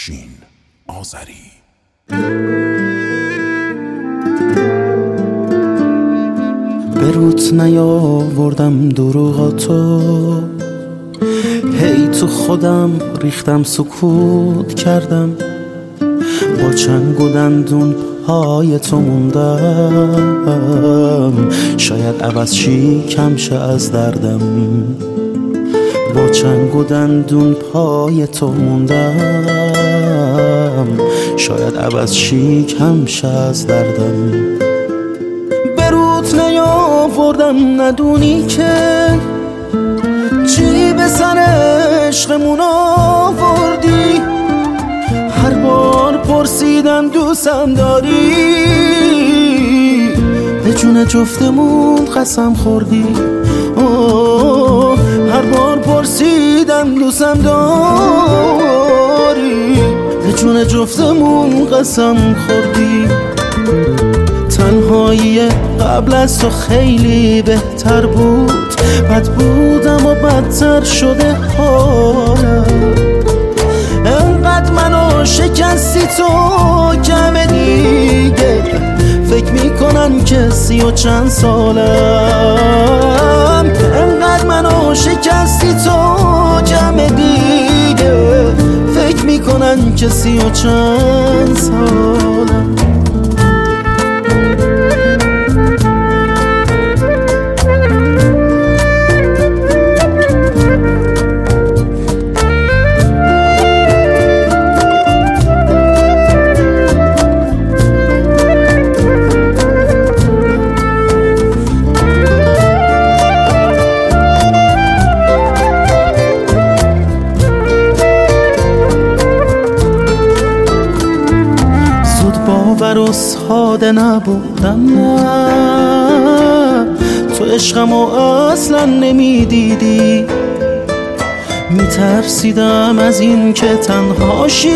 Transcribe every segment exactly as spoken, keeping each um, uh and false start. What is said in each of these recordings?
افشین آذری. به روت نیاوردم دروغاتو، هی تو خودم ریختم سکوت کردم، با چنگ و دندون پای تو موندم، شاید عوض شی کم شه از دردم، با چنگ و دندون پای تو موندم، شاید عوض شی کم شه از دردم. به روت نیاوردم ندونی که چی به سر عشقمون آوردی، هر بار پرسیدم دوستم داری، به جون جفتمون قسم خوردی. اوه هر بار پرسیدم دوستم داری، به جون جفتمون قسم خوردی. تنهایی قبل از تو خیلی بهتر بود، بد بودم و بدتر شده حالم، انقدر منو شکستی تو کم دیگه، فکر میکنن که سی و چند سالم، انقدر منو شکستی تو کم دیگه، فکر میکنن که سی و چند سالم. باور و ساده نبودم، نه تو عشقمو اصلا نمیدیدی، میترسیدم از این که تنهاشی،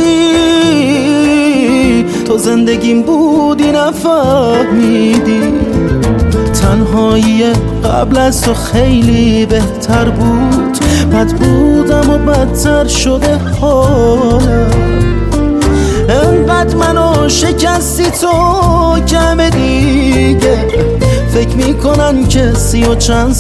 تو زندگیم بودی نفهمیدی. تنهایی قبل از تو خیلی بهتر بود، بد بودم و بدتر شده حالم، انقدر منو شکستی تو کم دیگه، فکر میکنن که سی و چند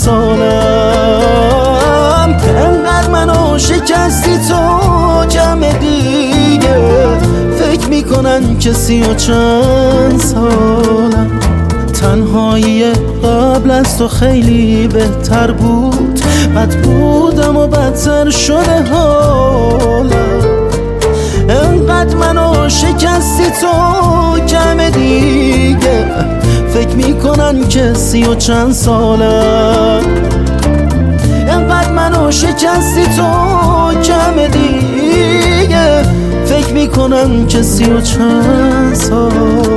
سالم، انقدر منو شکستی تو کم دیگه، فکر میکنن که سی و چند سالم. تنهایی قبل از تو خیلی بهتر بود، بد بودم و بدتر شده حالم، انقدر منو شکستی تو کم دیگه، فکر میکنن که سی و چند سالم، انقدر منو شکستی تو کم دیگه، فکر میکنن که سی و چند سالم.